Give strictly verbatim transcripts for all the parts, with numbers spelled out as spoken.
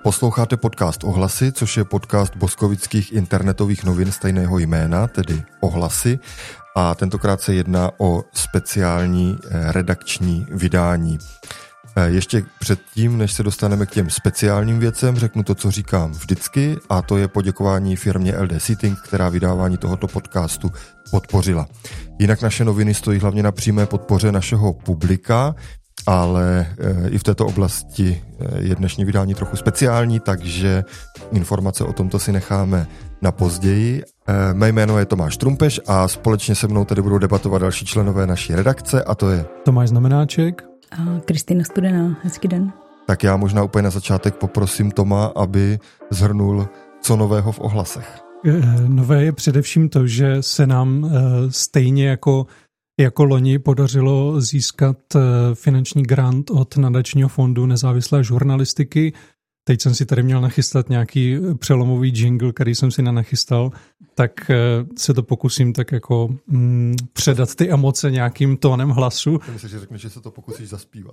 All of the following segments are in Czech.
Posloucháte podcast Ohlasy, což je podcast boskovických internetových novin stejného jména, tedy Ohlasy. A tentokrát se jedná o speciální redakční vydání. Ještě předtím, než se dostaneme k těm speciálním věcem, řeknu to, co říkám vždycky, a to je poděkování firmě L D Seating, která vydávání tohoto podcastu podpořila. Jinak naše noviny stojí hlavně na přímé podpoře našeho publika, ale i v této oblasti je dnešní vydání trochu speciální, takže informace o tomto si necháme na později. Mé jméno je Tomáš Trumpeš a společně se mnou tady budou debatovat další členové naší redakce, a to je Tomáš Znamenáček a Kristýna Studená. Hezký den. Tak já možná úplně na začátek poprosím Toma, aby shrnul, co nového v Ohlasech. Nové je především to, že se nám stejně jako Jako loni podařilo získat finanční grant od nadačního fondu nezávislé žurnalistiky. Teď jsem si tady měl nachystat nějaký přelomový jingle, který jsem si nenachystal, tak se to pokusím tak jako mm, předat ty emoce nějakým tónem hlasu. Myslím, že řekneš, že se to pokusíš zaspívat.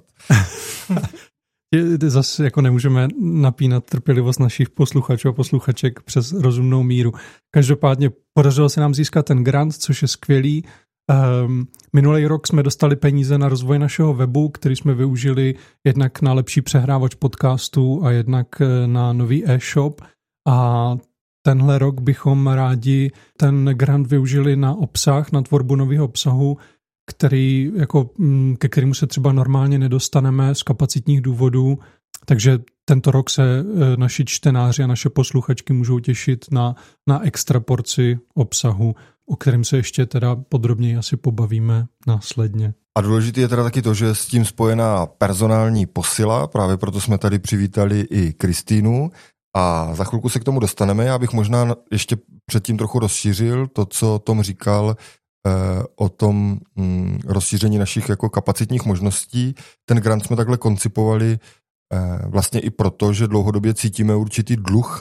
Zase jako nemůžeme napínat trpělivost našich posluchačů a posluchaček přes rozumnou míru. Každopádně podařilo se nám získat ten grant, což je skvělý. Um, minulý rok jsme dostali peníze na rozvoj našeho webu, který jsme využili jednak na lepší přehrávač podcastů a jednak na nový e-shop, a tenhle rok bychom rádi ten grant využili na obsah, na tvorbu nového obsahu, který, jako, ke kterému se třeba normálně nedostaneme z kapacitních důvodů, takže tento rok se naši čtenáři a naše posluchačky můžou těšit na, na extra porci obsahu, o kterém se ještě teda podrobněji asi pobavíme následně. A důležité je teda taky to, že s tím spojená personální posila, právě proto jsme tady přivítali i Kristýnu a za chvilku se k tomu dostaneme. Já bych možná ještě předtím trochu rozšířil to, co Tom říkal eh, o tom hm, rozšíření našich jako kapacitních možností. Ten grant jsme takhle koncipovali eh, vlastně i proto, že dlouhodobě cítíme určitý dluh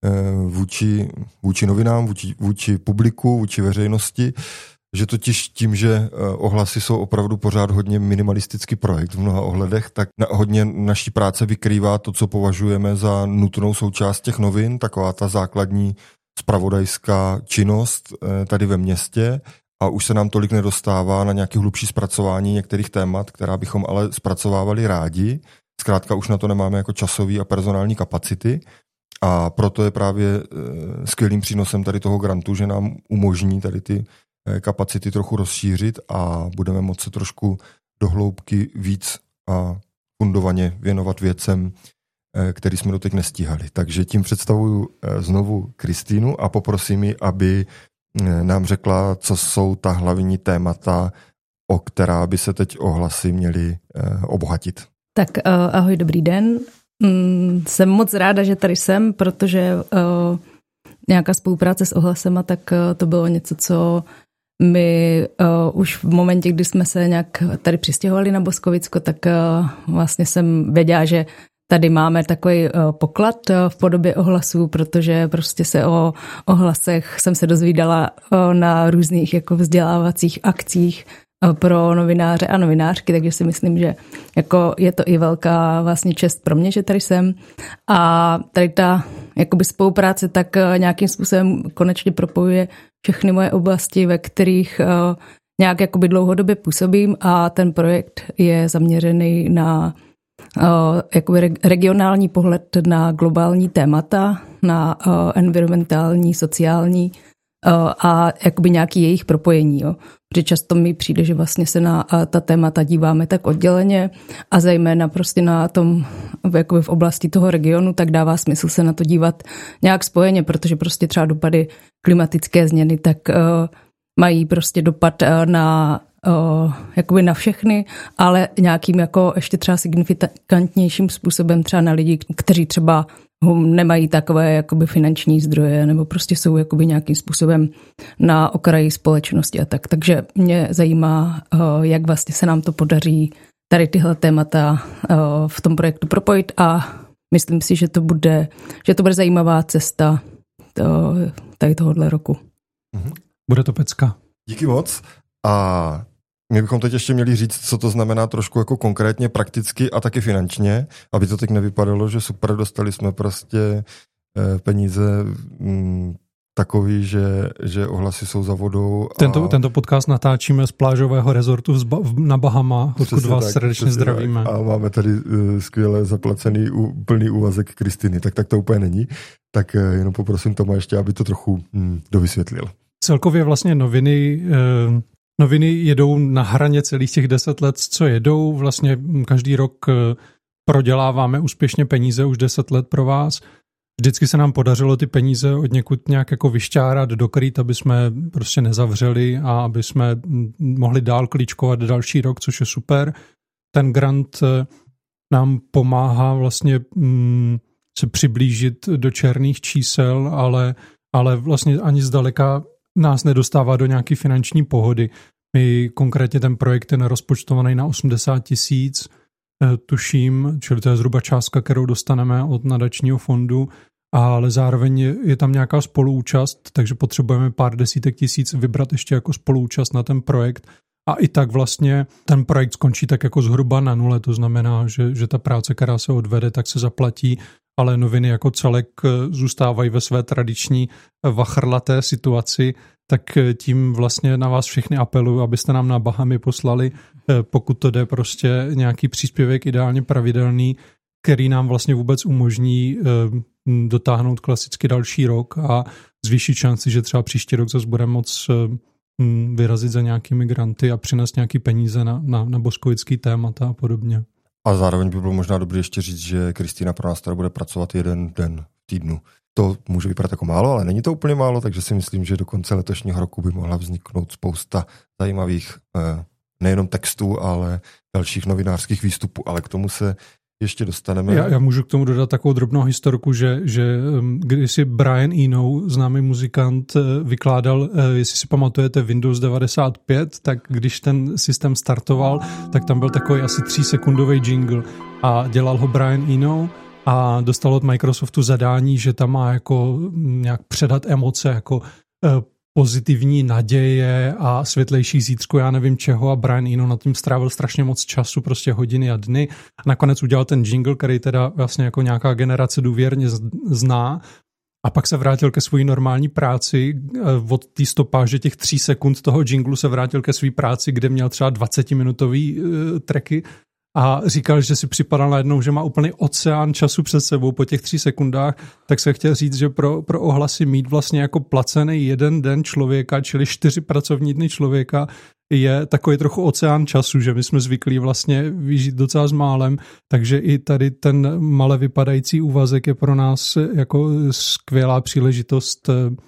Vůči, vůči novinám, vůči, vůči publiku, vůči veřejnosti, že totiž tím, že Ohlasy jsou opravdu pořád hodně minimalistický projekt v mnoha ohledech, tak na, hodně naší práce vykrývá to, co považujeme za nutnou součást těch novin, taková ta základní zpravodajská činnost tady ve městě, a už se nám tolik nedostává na nějaké hlubší zpracování některých témat, která bychom ale zpracovávali rádi. Zkrátka už na to nemáme jako časový a personální kapacity. A proto je právě skvělým přínosem tady toho grantu, že nám umožní tady ty kapacity trochu rozšířit a budeme moci trošku do hloubky víc a fundovaně věnovat věcem, který jsme doteď nestíhali. Takže tím představuju znovu Kristýnu a poprosím ji, aby nám řekla, co jsou ta hlavní témata, o která by se teď Ohlasy měly obohatit. Tak ahoj, dobrý den. Jsem moc ráda, že tady jsem, protože uh, nějaká spolupráce s Ohlasema, tak uh, to bylo něco, co my uh, už v momentě, kdy jsme se nějak tady přistěhovali na Boskovicko, tak uh, vlastně jsem věděla, že tady máme takový uh, poklad uh, v podobě ohlasů, protože prostě se o ohlasech jsem se dozvídala uh, na různých jako vzdělávacích akcích pro novináře a novinářky, takže si myslím, že jako je to i velká vlastně čest pro mě, že tady jsem. A tady ta jakoby spolupráce tak nějakým způsobem konečně propojuje všechny moje oblasti, ve kterých nějak jakoby dlouhodobě působím, a ten projekt je zaměřený na jakoby regionální pohled na globální témata, na environmentální, sociální a jakoby nějaký jejich propojení. Jo. Protože často mi přijde, že vlastně se na ta témata díváme tak odděleně a zejména prostě na tom, jakoby v oblasti toho regionu, tak dává smysl se na to dívat nějak spojeně, protože prostě třeba dopady klimatické změny tak uh, mají prostě dopad uh, na uh, jakoby na všechny, ale nějakým jako ještě třeba signifikantnějším způsobem třeba na lidi, kteří třeba nemají takové jakoby finanční zdroje nebo prostě jsou jakoby nějakým způsobem na okraji společnosti a tak. Takže mě zajímá, jak vlastně se nám to podaří tady tyhle témata v tom projektu propojit, a myslím si, že to bude, že to bude zajímavá cesta tady tohohle roku. Bude to pecka. Díky moc. A my bychom teď ještě měli říct, co to znamená trošku jako konkrétně, prakticky a taky finančně, aby to teď nevypadalo, že super, dostali jsme prostě peníze mm, takový, že, že ohlasy jsou za vodou. A... Tento, tento podcast natáčíme z plážového rezortu na Bahama, odkud vás tak, srdečně zdravíme. Tak. A máme tady uh, skvěle zaplacený uh, plný úvazek Kristiny, tak tak to úplně není. Tak uh, jenom poprosím Toma ještě, aby to trochu mm, dovysvětlil. Celkově vlastně noviny... Uh, Noviny jedou na hraně celých těch deset let, co jedou. Vlastně každý rok proděláváme úspěšně peníze už deset let pro vás. Vždycky se nám podařilo ty peníze od někud nějak jako vyšťárat, dokrýt, aby jsme prostě nezavřeli a aby jsme mohli dál klíčkovat další rok, což je super. Ten grant nám pomáhá vlastně mm, se přiblížit do černých čísel, ale, ale vlastně ani zdaleka nás nedostává do nějaké finanční pohody. My konkrétně ten projekt je narozpočtovaný na osmdesát tisíc, tuším, čili to je zhruba částka, kterou dostaneme od nadačního fondu, ale zároveň je tam nějaká spoluúčast, takže potřebujeme pár desítek tisíc vybrat ještě jako spoluúčast na ten projekt. A i tak vlastně ten projekt skončí tak jako zhruba na nule, to znamená, že, že ta práce, která se odvede, tak se zaplatí, ale noviny jako celek zůstávají ve své tradiční vachrlaté situaci, tak tím vlastně na vás všechny apeluju, abyste nám na Bahamy poslali, pokud to jde, prostě nějaký příspěvek ideálně pravidelný, který nám vlastně vůbec umožní dotáhnout klasicky další rok a zvýšit šanci, že třeba příští rok zase budeme moc vyrazit za nějakými granty a přinést nějaký peníze na, na, na boskovický témata a podobně. A zároveň by bylo možná dobré ještě říct, že Kristýna pro nás tady bude pracovat jeden den v týdnu. To může vypadat jako málo, ale není to úplně málo, takže si myslím, že do konce letošního roku by mohla vzniknout spousta zajímavých nejenom textů, ale dalších novinářských výstupů, ale k tomu se ještě dostaneme. Já, já můžu k tomu dodat takovou drobnou historku, že, že když si Brian Eno, známý muzikant, vykládal, jestli si pamatujete Windows devadesát pět, tak když ten systém startoval, tak tam byl takový asi třísekundový jingle a dělal ho Brian Eno a dostal od Microsoftu zadání, že tam má jako nějak předat emoce, jako pozitivní naděje a světlejší zítřko, já nevím čeho, a Brian Eno nad tím strávil strašně moc času, prostě hodiny a dny. A nakonec udělal ten jingle, který teda vlastně jako nějaká generace důvěrně zná, a pak se vrátil ke své normální práci. Od té stopáže těch tří sekund toho jinglu se vrátil ke své práci, kde měl třeba dvacetiminutový uh, tracky a říkal, že si připadal najednou, že má úplný oceán času před sebou po těch tří sekundách, tak se chtěl říct, že pro, pro ohlasy mít vlastně jako placený jeden den člověka, čili čtyři pracovní dny člověka, je takový trochu oceán času, že my jsme zvyklí vlastně vyžít docela s málem, takže i tady ten male vypadající úvazek je pro nás jako skvělá příležitost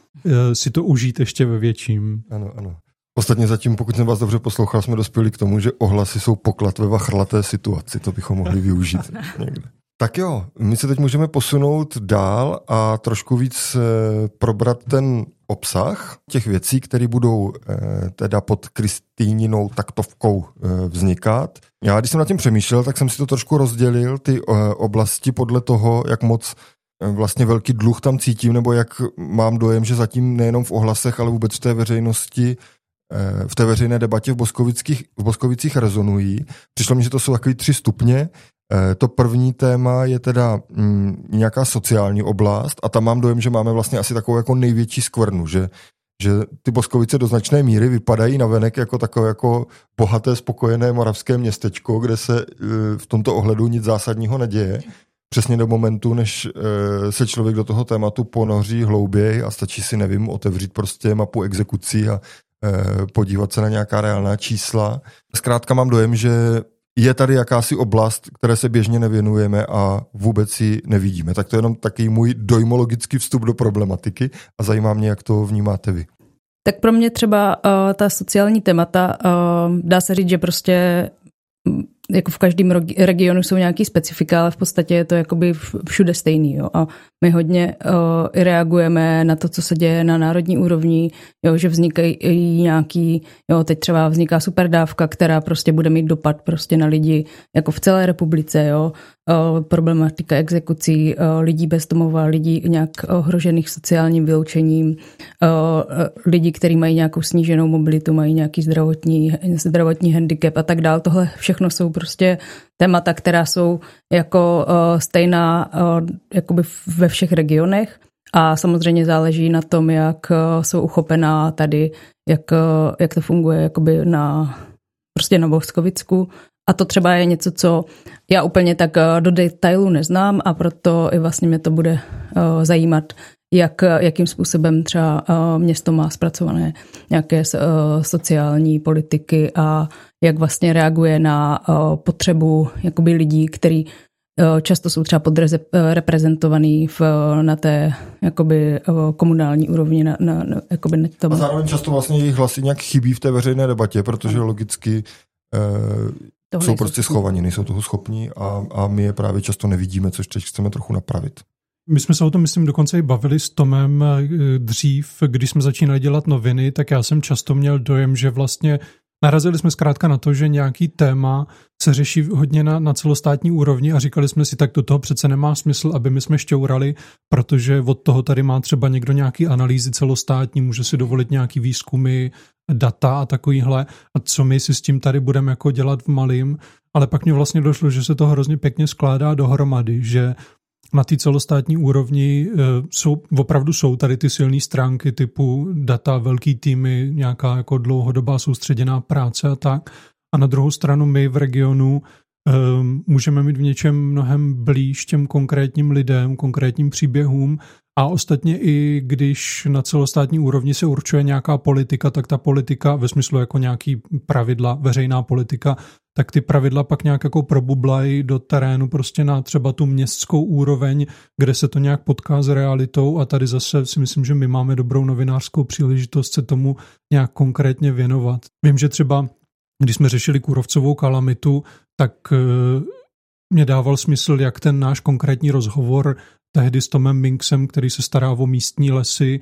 si to užít ještě ve větším. Ano, ano. Ostatně zatím, pokud jsem vás dobře poslouchal, jsme dospěli k tomu, že ohlasy jsou poklad ve vachrlaté situaci. To bychom mohli využít někde. Tak jo, my se teď můžeme posunout dál a trošku víc probrat ten obsah těch věcí, které budou teda pod Kristýninou taktovkou vznikat. Já, když jsem nad tím přemýšlel, tak jsem si to trošku rozdělil, ty oblasti podle toho, jak moc vlastně velký dluh tam cítím, nebo jak mám dojem, že zatím nejenom v ohlasech, ale vůbec v té veřejnosti, v té veřejné debatě v Boskovicích, v Boskovicích rezonují. Přišlo mi, že to jsou takový tři stupně. To první téma je teda mm, nějaká sociální oblast a tam mám dojem, že máme vlastně asi takovou jako největší skvrnu, že, že ty Boskovice do značné míry vypadají navenek jako takové jako bohaté, spokojené moravské městečko, kde se v tomto ohledu nic zásadního neděje. Přesně do momentu, než se člověk do toho tématu ponoří hlouběji a stačí si, nevím, otevřít prostě mapu exekucí a podívat se na nějaká reálná čísla. Zkrátka mám dojem, že je tady jakási oblast, které se běžně nevěnujeme a vůbec ji nevidíme. Tak to je jenom takový můj dojmologický vstup do problematiky a zajímá mě, jak to vnímáte vy. Tak pro mě třeba uh, ta sociální témata, uh, dá se říct, že prostě jako v každém regionu jsou nějaký specifika, ale v podstatě je to jakoby všude stejný. Jo. A my hodně uh, reagujeme na to, co se děje na národní úrovni, jo, že vznikají nějaký, jo, teď třeba vzniká superdávka, která prostě bude mít dopad prostě na lidi jako v celé republice, jo. Uh, problematika exekucí, uh, lidí bez domova, lidí nějak ohrožených sociálním vyloučením, uh, lidi, kteří mají nějakou sníženou mobilitu, mají nějaký zdravotní, zdravotní handicap a tak dál. Tohle všechno jsou prostě témata, která jsou jako uh, stejná uh, jakoby ve všech regionech a samozřejmě záleží na tom, jak uh, jsou uchopená tady, jak, uh, jak to funguje jakoby na, prostě na Bořkovicku. A to třeba je něco, co já úplně tak uh, do detailu neznám a proto i vlastně mě to bude uh, zajímat, jak, jakým způsobem třeba uh, město má zpracované nějaké uh, sociální politiky a jak vlastně reaguje na uh, potřebu jakoby lidí, který uh, často jsou třeba podreprezentovaný v, na té jakoby, uh, komunální úrovni. Na, na, na, jakoby na tom. A zároveň často vlastně jejich hlasy nějak chybí v té veřejné debatě, protože logicky uh, jsou prostě schovaní, nejsou toho schopní a, a my je právě často nevidíme, což teď chceme trochu napravit. My jsme se o tom, myslím, dokonce i bavili s Tomem dřív, když jsme začínali dělat noviny, tak já jsem často měl dojem, že vlastně narazili jsme zkrátka na to, že nějaký téma se řeší hodně na, na celostátní úrovni a říkali jsme si, tak do toho přece nemá smysl, aby my jsme šťourali, protože od toho tady má třeba někdo nějaký analýzy celostátní, může si dovolit nějaký výzkumy, data a takovýhle a co my si s tím tady budeme jako dělat v malým, ale pak mě vlastně došlo, že se to hrozně pěkně skládá dohromady, že na té celostátní úrovni jsou, opravdu jsou tady ty silné stránky typu data, velký týmy, nějaká jako dlouhodobá soustředěná práce a tak. A na druhou stranu my v regionu um, můžeme mít v něčem mnohem blíž těm konkrétním lidem, konkrétním příběhům a ostatně i když na celostátní úrovni se určuje nějaká politika, tak ta politika ve smyslu jako nějaký pravidla, veřejná politika, tak ty pravidla pak nějak jako probublají do terénu prostě na třeba tu městskou úroveň, kde se to nějak potká s realitou a tady zase si myslím, že my máme dobrou novinářskou příležitost se tomu nějak konkrétně věnovat. Vím, že třeba když jsme řešili kůrovcovou kalamitu, tak mě dával smysl, jak ten náš konkrétní rozhovor tehdy s Tomem Minksem, který se stará o místní lesy,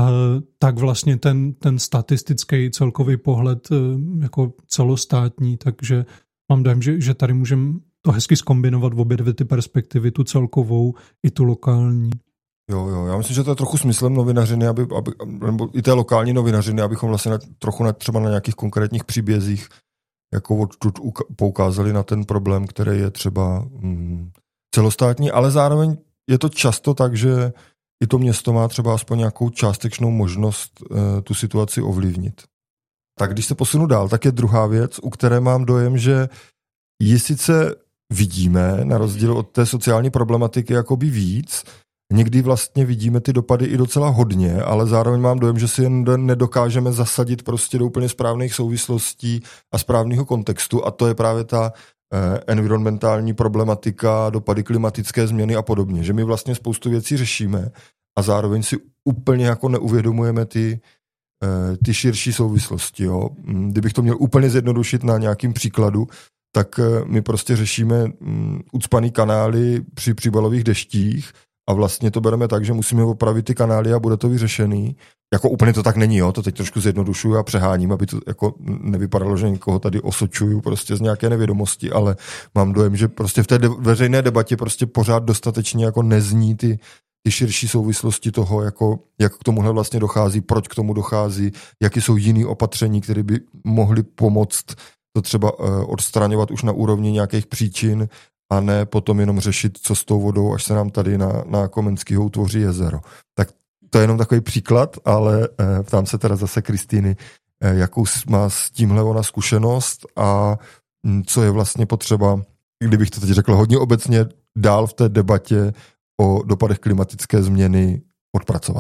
tak vlastně ten, ten statistický celkový pohled jako celostátní, takže mám dojem, že, že tady můžeme to hezky zkombinovat v obě dvě ty perspektivy, tu celkovou i tu lokální. Jo, jo, já myslím, že to je trochu smyslem novinařiny, aby, aby, nebo i té lokální novinařiny, abychom vlastně na, trochu na, třeba na nějakých konkrétních příbězích jako odtud poukázali na ten problém, který je třeba mm, celostátní, ale zároveň je to často tak, že i to město má třeba aspoň nějakou částečnou možnost uh, tu situaci ovlivnit. Tak když se posunu dál, tak je druhá věc, u které mám dojem, že ji sice vidíme, na rozdíl od té sociální problematiky, jakoby víc, někdy vlastně vidíme ty dopady i docela hodně, ale zároveň mám dojem, že si jen nedokážeme zasadit prostě do úplně správných souvislostí a správného kontextu a to je právě ta eh, environmentální problematika, dopady klimatické změny a podobně. Že my vlastně spoustu věcí řešíme a zároveň si úplně jako neuvědomujeme ty, eh, ty širší souvislosti. Jo? Kdybych to měl úplně zjednodušit na nějakým příkladu, tak eh, my prostě řešíme mm, ucpaný kanály při příbalových deštích a vlastně to bereme tak, že musíme opravit ty kanály a bude to vyřešený. Jako úplně to tak není, jo, to teď trošku zjednodušuju a přeháním, aby to jako nevypadalo, že někoho tady osočuju prostě z nějaké nevědomosti, ale mám dojem, že prostě v té de- veřejné debatě prostě pořád dostatečně jako nezní ty, ty širší souvislosti toho, jako, jak k tomuhle vlastně dochází, proč k tomu dochází, jaké jsou jiné opatření, které by mohly pomoct to třeba uh, odstraňovat už na úrovni nějakých příčin, a ne potom jenom řešit, co s tou vodou, až se nám tady na, na Komenského utvoří jezero. Tak to je jenom takový příklad, ale eh, ptám se teda zase Kristýny, eh, jakou má s tímhle ona zkušenost a hm, co je vlastně potřeba, kdybych to teď řekl hodně obecně, dál v té debatě o dopadech klimatické změny odpracovat.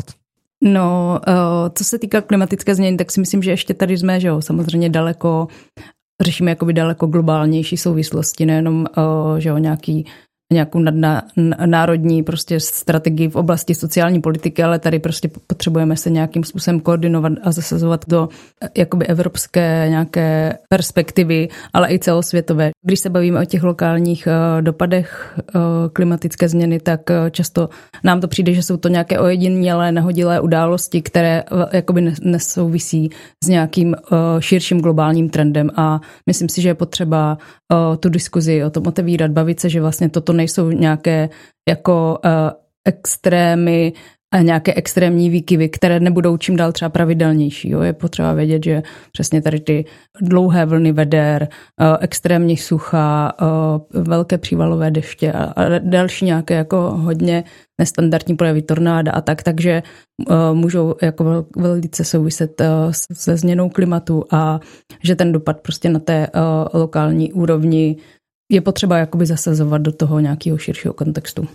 No, co se týká klimatické změny, tak si myslím, že ještě tady jsme, že jo, samozřejmě daleko řešíme jakoby daleko globálnější souvislosti, nejenom že jo, nějaký nějakou národní prostě strategii v oblasti sociální politiky, ale tady prostě potřebujeme se nějakým způsobem koordinovat a zasazovat do jakoby evropské nějaké perspektivy, ale i celosvětové. Když se bavíme o těch lokálních dopadech klimatické změny, tak často nám to přijde, že jsou to nějaké ojedinělé, nahodilé události, které jakoby nesouvisí s nějakým širším globálním trendem a myslím si, že je potřeba tu diskuzi o tom otevírat, bavit se, že vlastně toto nejsou nějaké jako extrémy a nějaké extrémní výkyvy, které nebudou čím dál třeba pravidelnější. Jo? Je potřeba vědět, že přesně tady ty dlouhé vlny veder, extrémní sucha, velké přívalové deště a další nějaké jako hodně nestandardní projevy tornáda a tak, takže můžou jako velice souviset se změnou klimatu a že ten dopad prostě na té lokální úrovni je potřeba jakoby zasazovat do toho nějakého širšího kontextu.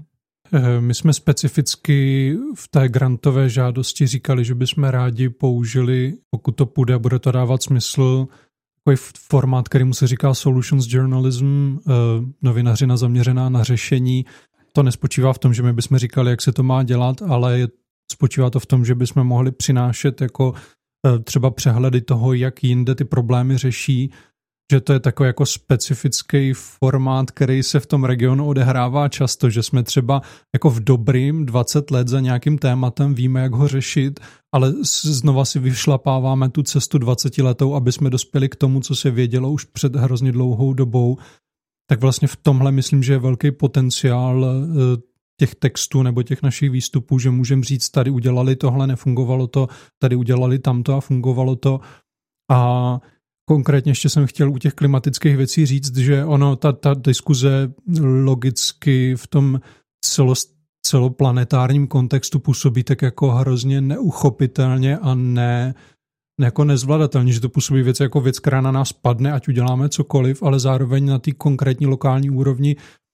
My jsme specificky v té grantové žádosti říkali, že bychom rádi použili, pokud to půjde, bude to dávat smysl, takový formát, kterému se říká solutions journalism, novinařina zaměřená na řešení. To nespočívá v tom, že my bychom říkali, jak se to má dělat, ale je, spočívá to v tom, že bychom mohli přinášet jako třeba přehledy toho, jak jinde ty problémy řeší, že to je takový jako specifický formát, který se v tom regionu odehrává často, že jsme třeba jako v dobrým dvacet let za nějakým tématem, víme, jak ho řešit, ale znova si vyšlapáváme tu cestu dvacetiletou, aby jsme dospěli k tomu, co se vědělo už před hrozně dlouhou dobou. Tak vlastně v tomhle myslím, že je velký potenciál těch textů nebo těch našich výstupů, že můžeme říct, tady udělali tohle, nefungovalo to, tady udělali tamto a fungovalo to. A konkrétně ještě jsem chtěl u těch klimatických věcí říct, že ono, ta, ta diskuze logicky v tom celost, celoplanetárním kontextu působí tak jako hrozně neuchopitelně a ne, jako nezvladatelně, že to působí věc jako věc, která na nás padne, ať uděláme cokoliv, ale zároveň na té konkrétní lokální úrovni.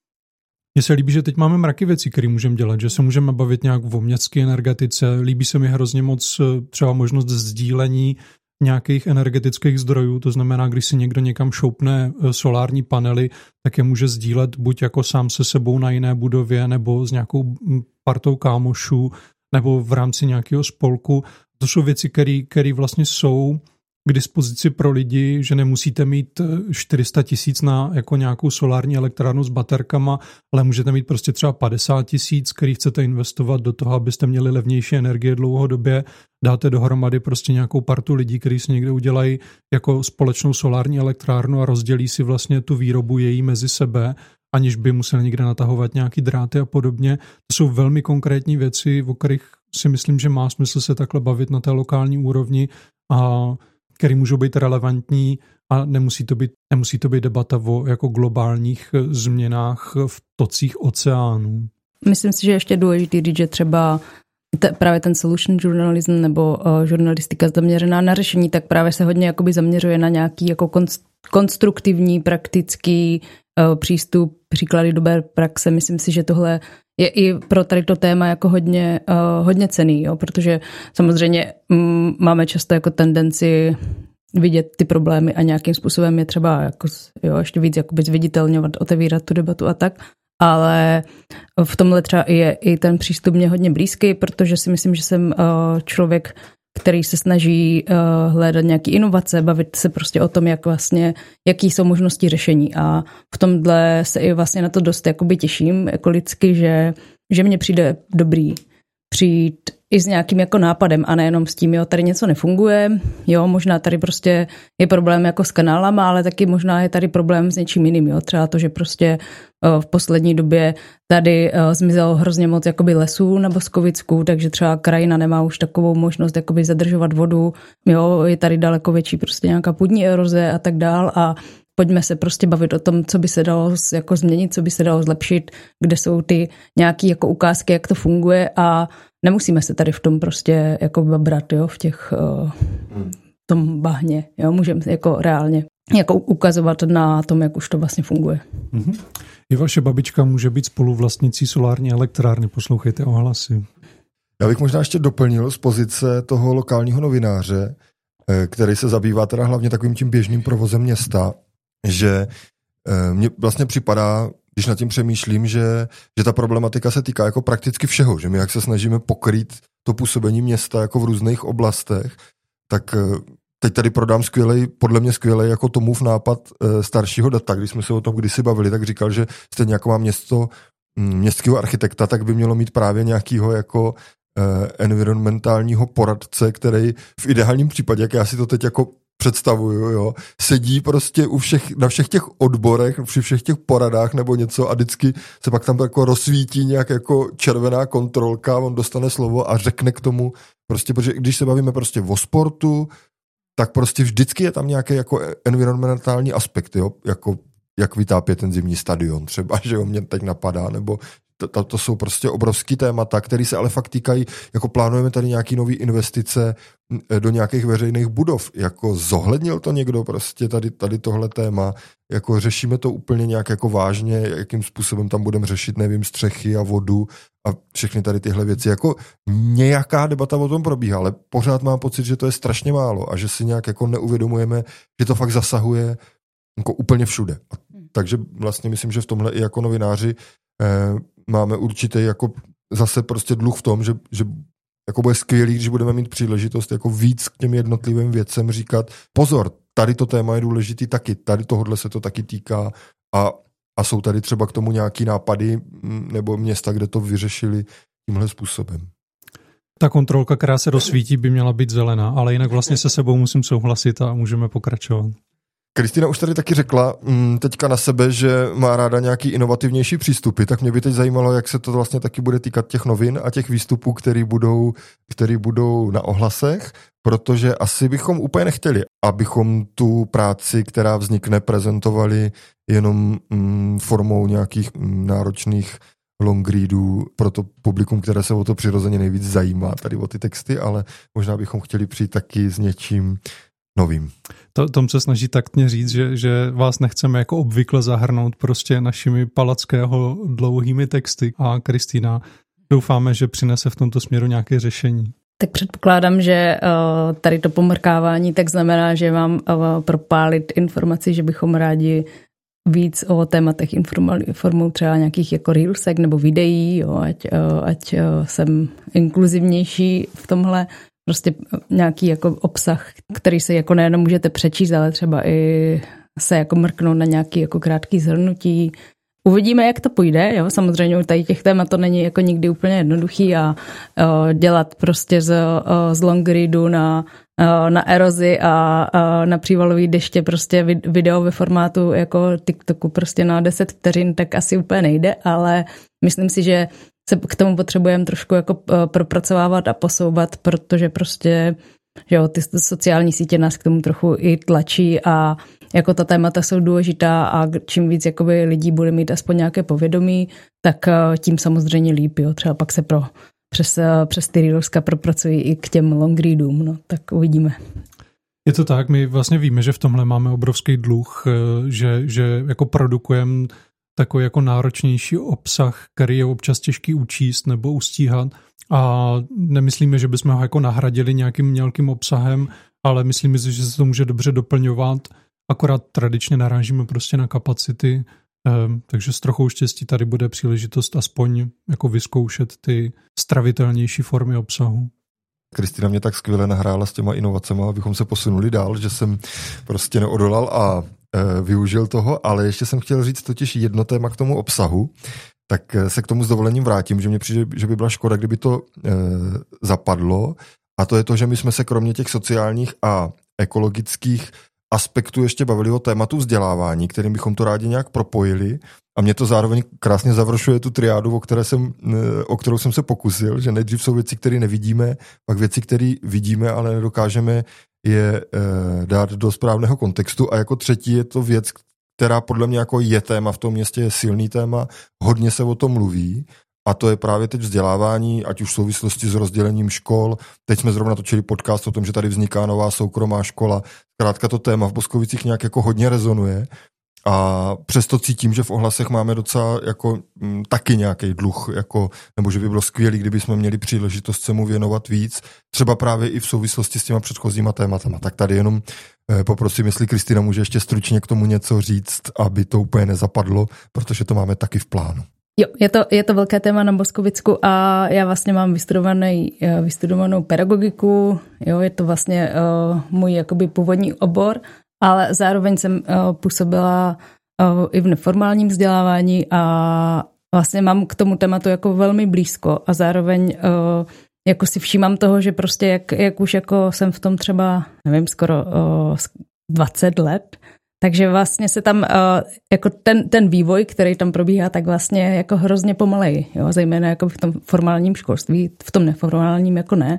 Mně se líbí, že teď máme mraky věcí, které můžeme dělat, že se můžeme bavit nějak o městské energetice, líbí se mi hrozně moc třeba možnost sdílení nějakých energetických zdrojů, to znamená, když si někdo někam šoupne solární panely, tak je může sdílet buď jako sám se sebou na jiné budově, nebo s nějakou partou kámošů, nebo v rámci nějakého spolku. To jsou věci, které vlastně jsou k dispozici pro lidi, že nemusíte mít čtyři sta tisíc na jako nějakou solární elektrárnu s baterkama, ale můžete mít prostě třeba padesát tisíc, který chcete investovat do toho, abyste měli levnější energie dlouhodobě, dáte dohromady prostě nějakou partu lidí, kteří si někde udělají jako společnou solární elektrárnu a rozdělí si vlastně tu výrobu její mezi sebe, aniž by museli někde natahovat nějaký dráty a podobně. To jsou velmi konkrétní věci, o kterých si myslím, že má smysl se takhle bavit na té lokální úrovni a které můžou být relevantní a nemusí to být, nemusí to být debata o jako globálních změnách v tocích oceánů. Myslím si, že ještě důležitý říct, že třeba te, právě ten solution journalism nebo uh, žurnalistika zaměřená na řešení, tak právě se hodně jakoby zaměřuje na nějaký jako konstruktivní, praktický uh, přístup, příklady dobré praxe. Myslím si, že tohle je i pro tady to téma jako hodně, uh, hodně cenný, jo? Protože samozřejmě mm, máme často jako tendenci vidět ty problémy a nějakým způsobem je třeba jako, jo, ještě víc jakoby zviditelňovat, otevírat tu debatu a tak, ale v tomhle třeba je i ten přístup mě hodně blízký, protože si myslím, že jsem uh, člověk, který se snaží uh, hledat nějaké inovace, bavit se prostě o tom, jak vlastně, jaký jsou možnosti řešení a v tomhle se i vlastně na to dost jakoby těším, jako lidsky, že, že mně přijde dobrý přijít i s nějakým jako nápadem a nejenom s tím, jo, tady něco nefunguje, jo, možná tady prostě je problém jako s kanálama, ale taky možná je tady problém s něčím jiným, jo, třeba to, že prostě uh, v poslední době tady uh, zmizelo hrozně moc jakoby lesů na Boskovicku, takže třeba krajina nemá už takovou možnost jakoby zadržovat vodu, jo, je tady daleko větší prostě nějaká půdní eroze a tak dál a pojďme se prostě bavit o tom, co by se dalo jako změnit, co by se dalo zlepšit, kde jsou ty nějaké jako ukázky, jak to funguje a nemusíme se tady v tom prostě jako babrat, jo, v těch uh, v tom bahně, jo, můžeme jako reálně jako ukazovat na tom, jak už to vlastně funguje. Mm-hmm. I vaše babička může být spoluvlastnicí solární elektrárny, poslouchejte ohlasy. Já bych možná ještě doplnil z pozice toho lokálního novináře, který se zabývá teda hlavně takovým tím běžným provozem města, že mně vlastně připadá když nad tím přemýšlím, že, že ta problematika se týká jako prakticky všeho, že my jak se snažíme pokrýt to působení města jako v různých oblastech, tak teď tady prodám skvělej, podle mě skvělej jako Tomův nápad e, staršího data. Když jsme se o tom kdysi bavili, tak říkal, že stejně jako má město městského architekta, tak by mělo mít právě nějakýho jako e, environmentálního poradce, který v ideálním případě, jak já si to teď jako představuju, jo, sedí prostě u všech, na všech těch odborech, při všech těch poradách nebo něco a vždycky se pak tam jako rozsvítí nějak jako červená kontrolka, on dostane slovo a řekne k tomu prostě, protože když se bavíme prostě o sportu, tak prostě vždycky je tam nějaký jako environmentální aspekt, jo, jako jak vytápět ten zimní stadion třeba, že jo, mě teď napadá, nebo to, to jsou prostě obrovský témata, které se ale fakt týkají, jako plánujeme tady nějaký nový investice do nějakých veřejných budov, jako zohlednil to někdo prostě tady, tady tohle téma, jako řešíme to úplně nějak jako vážně, jakým způsobem tam budeme řešit, nevím, střechy a vodu a všechny tady tyhle věci, jako nějaká debata o tom probíhá, ale pořád mám pocit, že to je strašně málo a že si nějak jako neuvědomujeme, že to fakt zasahuje jako úplně všude. A takže vlastně myslím, že v tomhle i jako novináři eh, máme určitě jako zase prostě dluh v tom, že, že jako bude skvělý, když budeme mít příležitost jako víc k těm jednotlivým věcem říkat, pozor, tady to téma je důležitý taky, tady tohodle se to taky týká a, a jsou tady třeba k tomu nějaký nápady nebo města, kde to vyřešili tímhle způsobem. Ta kontrolka, která se rozsvítí, by měla být zelená, ale jinak vlastně se sebou musím souhlasit a můžeme pokračovat. Kristýna už tady taky řekla teďka na sebe, že má ráda nějaký inovativnější přístupy, tak mě by teď zajímalo, jak se to vlastně taky bude týkat těch novin a těch výstupů, který budou, který budou na ohlasech, protože asi bychom úplně nechtěli, abychom tu práci, která vznikne, prezentovali jenom mm, formou nějakých mm, náročných long readů pro to publikum, které se o to přirozeně nejvíc zajímá, tady o ty texty, ale možná bychom chtěli přijít taky s něčím novým. To, Tom se snaží taktně říct, že, že vás nechceme jako obvykle zahrnout prostě našimi Palackého dlouhými texty a Kristýna doufáme, že přinese v tomto směru nějaké řešení. Tak předpokládám, že uh, tady to pomrkávání tak znamená, že vám uh, propálit informaci, že bychom rádi víc o tématech informovali formou třeba nějakých jako reelsek nebo videí, jo, ať, uh, ať uh, jsem inkluzivnější v tomhle. Prostě nějaký jako obsah, který se jako nejenom můžete přečíst, ale třeba i se jako mrknout na nějaký jako krátký shrnutí. Uvidíme, jak to půjde, jo, samozřejmě tady těch témat to není jako nikdy úplně jednoduchý a o, dělat prostě z, o, z long readu na, o, na erozi a o, na přívalový deště prostě video ve formátu jako TikToku prostě na deset vteřin, tak asi úplně nejde, ale myslím si, že se k tomu potřebujeme trošku jako propracovávat a posouvat, protože prostě, že jo, ty sociální sítě nás k tomu trochu i tlačí a jako ta témata jsou důležitá a čím víc jakoby lidí bude mít aspoň nějaké povědomí, tak tím samozřejmě líp, jo. Třeba pak se pro, přes, přes ty reelska propracují i k těm long readům, no, tak uvidíme. Je to tak, my vlastně víme, že v tomhle máme obrovský dluh, že, že jako produkujeme takový jako náročnější obsah, který je občas těžký učíst nebo ustíhat a nemyslíme, že bychom ho jako nahradili nějakým mělkým obsahem, ale myslíme si, že se to může dobře doplňovat, akorát tradičně narážíme prostě na kapacity, takže s trochou štěstí tady bude příležitost aspoň jako vyzkoušet ty stravitelnější formy obsahu. Kristýna mě tak skvěle nahrála s těma inovacemi, abychom se posunuli dál, že jsem prostě neodolal a e, využil toho, ale ještě jsem chtěl říct totiž jedno téma k tomu obsahu, tak se k tomu s dovolením vrátím, že mně přijde, že by byla škoda, kdyby to e, zapadlo, a to je to, že my jsme se kromě těch sociálních a ekologických aspektů ještě bavili o tématu vzdělávání, kterým bychom to rádi nějak propojili. A mě to zároveň krásně završuje tu triádu, o, které jsem, o kterou jsem se pokusil, že nejdřív jsou věci, které nevidíme, pak věci, které vidíme, ale nedokážeme je e, dát do správného kontextu. A jako třetí je to věc, která podle mě jako je téma v tom městě, je silný téma, hodně se o tom mluví. A to je právě teď vzdělávání, ať už v souvislosti s rozdělením škol. Teď jsme zrovna točili podcast o tom, že tady vzniká nová soukromá škola. Zkrátka to téma v Boskovicích nějak jako hodně rezonuje. A přesto cítím, že v ohlasech máme docela jako m, taky nějaký dluh, jako, nebo že by bylo skvělé, kdyby jsme měli příležitost se mu věnovat víc, třeba právě i v souvislosti s těma předchozíma tématama. Tak tady jenom eh, poprosím, jestli Kristýna může ještě stručně k tomu něco říct, aby to úplně nezapadlo, protože to máme taky v plánu. Jo, je to, je to velké téma na Boskovicku a já vlastně mám vystudovaný, vystudovanou pedagogiku, jo, je to vlastně uh, můj jakoby původní obor, ale zároveň jsem uh, působila uh, i v neformálním vzdělávání a vlastně mám k tomu tématu jako velmi blízko a zároveň uh, jako si všímám toho, že prostě jak, jak už jako jsem v tom třeba, nevím, skoro uh, dvacet let, takže vlastně se tam uh, jako ten, ten vývoj, který tam probíhá, tak vlastně jako hrozně pomalej, jo, zejména jako v tom formálním školství, v tom neformálním jako ne.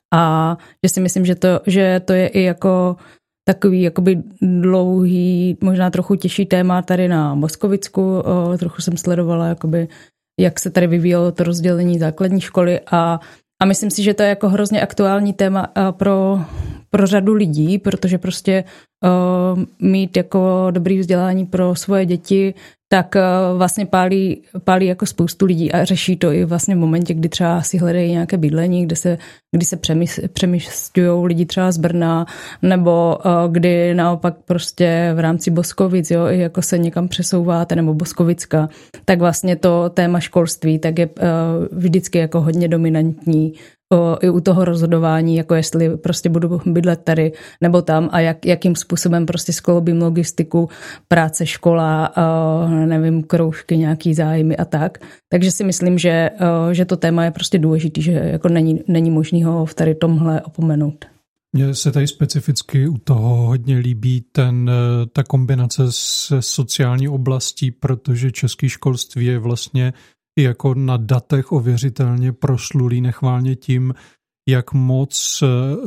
A že si myslím, že to, že to je i jako takový jakoby dlouhý, možná trochu těžší téma tady na Boskovicku. Uh, trochu jsem sledovala, jakoby, jak se tady vyvíjelo to rozdělení základní školy a A myslím si, že to je jako hrozně aktuální téma pro, pro řadu lidí, protože prostě uh, mít jako dobrý vzdělání pro svoje děti, tak uh, vlastně pálí, pálí jako spoustu lidí a řeší to i vlastně v momentě, kdy třeba si hledají nějaké bydlení, kde se, kdy se přemísťují lidi třeba z Brna, nebo uh, kdy naopak prostě v rámci Boskovic, jo, i jako se někam přesouváte, nebo Boskovicka, tak vlastně to téma školství tak je uh, vždycky jako hodně dominantní o, i u toho rozhodování, jako jestli prostě budu bydlet tady nebo tam a jak, jakým způsobem prostě skloubím logistiku, práce, škola, o, nevím, kroužky, nějaký zájmy a tak. Takže si myslím, že, o, že to téma je prostě důležitý, že jako není, není možný ho v tady tomhle opomenout. Mně se tady specificky u toho hodně líbí ten, ta kombinace se sociální oblastí, protože české školství je vlastně jako na datech ověřitelně proslulý nechválně tím, jak moc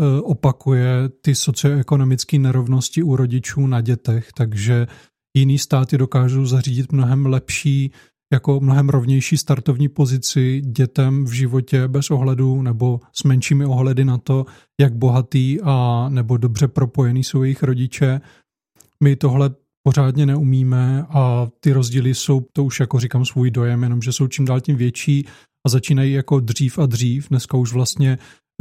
opakuje ty socioekonomické nerovnosti u rodičů na dětech, takže jiný státy dokážou zařídit mnohem lepší, jako mnohem rovnější startovní pozici dětem v životě bez ohledu nebo s menšími ohledy na to, jak bohatý a nebo dobře propojený jsou jejich rodiče. My tohle pořádně neumíme a ty rozdíly jsou, to už jako říkám svůj dojem, jenomže jsou čím dál tím větší a začínají jako dřív a dřív. Dneska už vlastně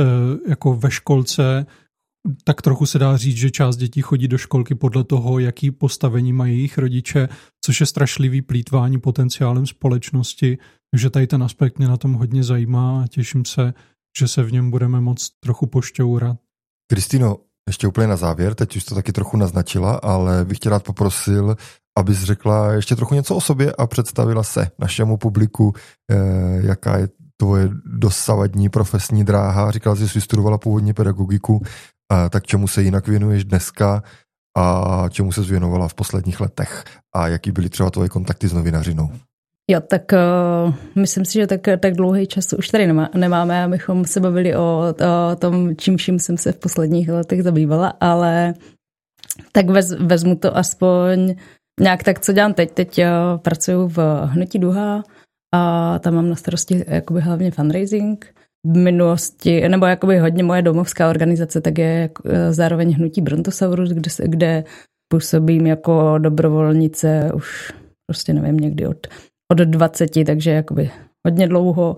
jako ve školce tak trochu se dá říct, že část dětí chodí do školky podle toho, jaký postavení mají jejich rodiče, což je strašlivý plýtvání potenciálem společnosti. Takže tady ten aspekt mě na tom hodně zajímá a těším se, že se v něm budeme moct trochu pošťourat. Kristýno, ještě úplně na závěr, teď už to taky trochu naznačila, ale bych tě rád poprosil, abys řekla ještě trochu něco o sobě a představila se našemu publiku, eh, jaká je tvoje dosavadní profesní dráha. Říkala jsi, že jsi vystudovala původně pedagogiku, eh, tak čemu se jinak věnuješ dneska a čemu se věnovala v posledních letech a jaký byly třeba tvoje kontakty s novinařinou? Jo, tak uh, myslím si, že tak, tak dlouhý čas už tady nemá, nemáme, abychom se bavili o, o tom, čím vším jsem se v posledních letech zabývala, ale tak vez, vezmu to aspoň nějak tak, co dělám teď. Teď uh, pracuji v Hnutí Duha a tam mám na starosti jakoby hlavně fundraising. V minulosti, nebo jakoby hodně moje domovská organizace, tak je uh, zároveň Hnutí Brontosaurus, kde, kde působím jako dobrovolnice už prostě nevím, někdy od od dvaceti, takže jakoby hodně dlouho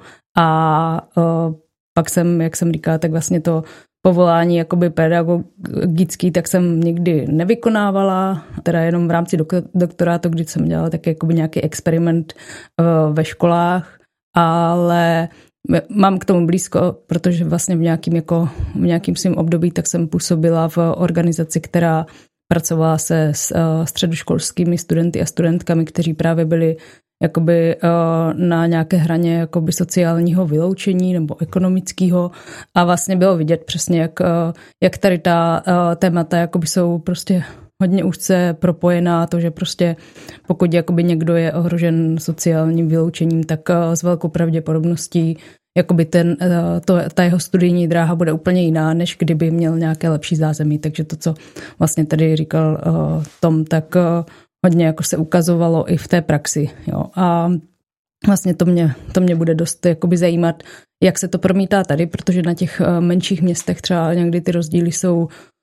a uh, pak jsem, jak jsem říkala, tak vlastně to povolání jakoby pedagogický, tak jsem nikdy nevykonávala, teda jenom v rámci dok- doktorátu, kdy jsem dělala tak jakoby nějaký experiment uh, ve školách, ale mám k tomu blízko, protože vlastně v nějakým, jako, v nějakým svým období tak jsem působila v organizaci, která pracovala se s uh, středoškolskými studenty a studentkami, kteří právě byli jakoby na nějaké hraně jakoby sociálního vyloučení nebo ekonomického a vlastně bylo vidět přesně, jak, jak tady ta témata jakoby jsou prostě hodně úzce propojená, to, že prostě pokud jakoby někdo je ohrožen sociálním vyloučením, tak s velkou pravděpodobností jakoby ten, to, ta jeho studijní dráha bude úplně jiná, než kdyby měl nějaké lepší zázemí. Takže to, co vlastně tady říkal Tom, tak hodně jako se ukazovalo i v té praxi. Jo. A vlastně to mě, to mě bude dost jakoby zajímat, jak se to promítá tady, protože na těch menších městech třeba někdy ty rozdíly jsou,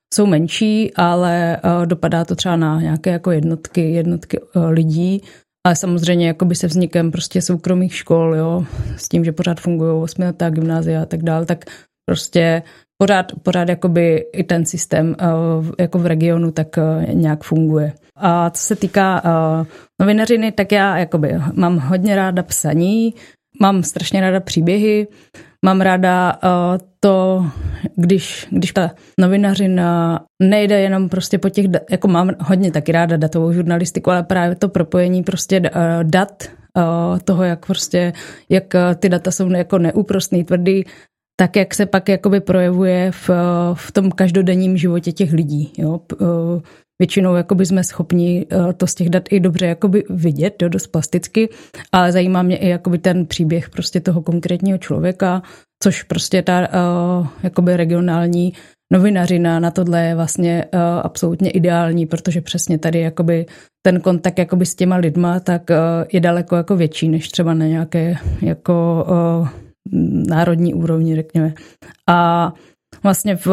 jsou menší, ale dopadá to třeba na nějaké jako jednotky, jednotky lidí. Ale samozřejmě jakoby se vznikem prostě soukromých škol, jo, s tím, že pořád fungují osmiletá gymnázia a tak dál, tak prostě pořád, pořád jakoby i ten systém jako v regionu tak nějak funguje. A co se týká novinařiny, tak já jakoby mám hodně ráda psaní, mám strašně ráda příběhy, mám ráda to, když, když ta novinařina nejde jenom prostě po těch, jako mám hodně taky ráda datovou žurnalistiku, ale právě to propojení prostě dat, toho, jak prostě, jak ty data jsou jako neúprostný, tvrdý, tak jak se pak jakoby projevuje v, v tom každodenním životě těch lidí. Jo. Většinou jakoby jsme schopni to z těch dat i dobře jakoby vidět, jo, dost plasticky, ale zajímá mě i jakoby ten příběh prostě toho konkrétního člověka, což prostě ta uh, jakoby regionální novinařina na tohle je vlastně uh, absolutně ideální, protože přesně tady jakoby ten kontakt jakoby s těma lidma tak uh, je daleko jako větší, než třeba na nějaké jako uh, národní úrovni, řekněme. A vlastně v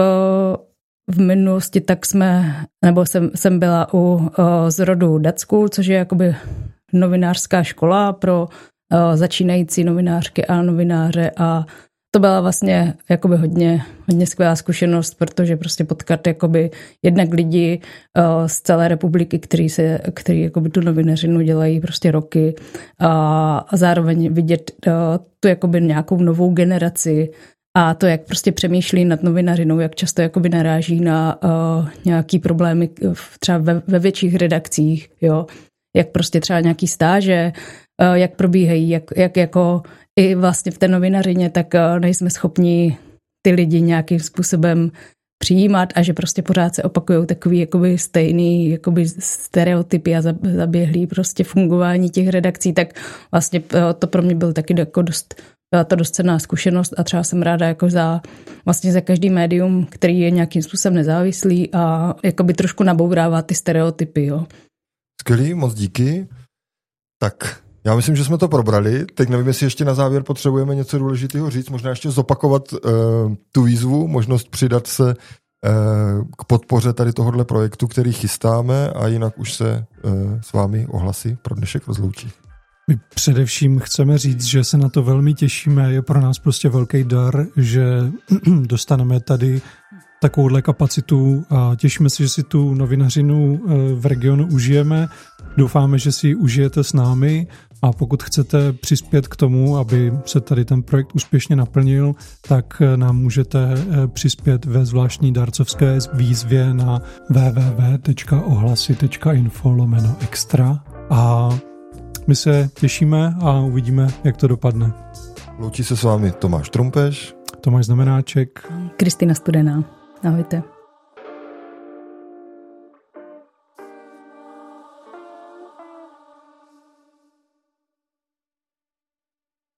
V minulosti tak jsme, nebo jsem, jsem byla u uh, zrodu Dat School, což je jakoby novinářská škola pro uh, začínající novinářky a novináře a to byla vlastně jakoby hodně, hodně skvělá zkušenost, protože prostě potkat jakoby jednak lidi uh, z celé republiky, který, se, který jakoby tu novinařinu dělají prostě roky a, a zároveň vidět uh, tu jakoby nějakou novou generaci a to, jak prostě přemýšlí nad novinařinou, jak často jakoby naráží na uh, nějaký problémy v, třeba ve, ve větších redakcích, jo, jak prostě třeba nějaký stáže, uh, jak probíhají, jak, jak jako i vlastně v té novinařině, tak uh, nejsme schopni ty lidi nějakým způsobem přijímat a že prostě pořád se opakují takový jakoby stejný jakoby stereotypy a zaběhlý prostě fungování těch redakcí, tak vlastně uh, to pro mě byl taky jako dost byla to dost cenná zkušenost a třeba jsem ráda jako za, vlastně za každý médium, který je nějakým způsobem nezávislý a jakoby trošku nabourává ty stereotypy, jo. Skvělý, moc díky. Tak já myslím, že jsme to probrali. Teď nevím, jestli ještě na závěr potřebujeme něco důležitého říct, možná ještě zopakovat uh, tu výzvu, možnost přidat se uh, k podpoře tady tohohle projektu, který chystáme a jinak už se uh, s vámi ohlasy pro dnešek rozloučí. My především chceme říct, že se na to velmi těšíme, je pro nás prostě velký dar, že dostaneme tady takovouhle kapacitu a těšíme se, že si tu novinařinu v regionu užijeme. Doufáme, že si ji užijete s námi a pokud chcete přispět k tomu, aby se tady ten projekt úspěšně naplnil, tak nám můžete přispět ve zvláštní dárcovské výzvě na w w w tečka ohlasy tečka info lomeno extra a my se těšíme a uvidíme, jak to dopadne. Loučí se s vámi Tomáš Trumpeš, Tomáš Znamenáček, Kristýna Studená. Ahojte.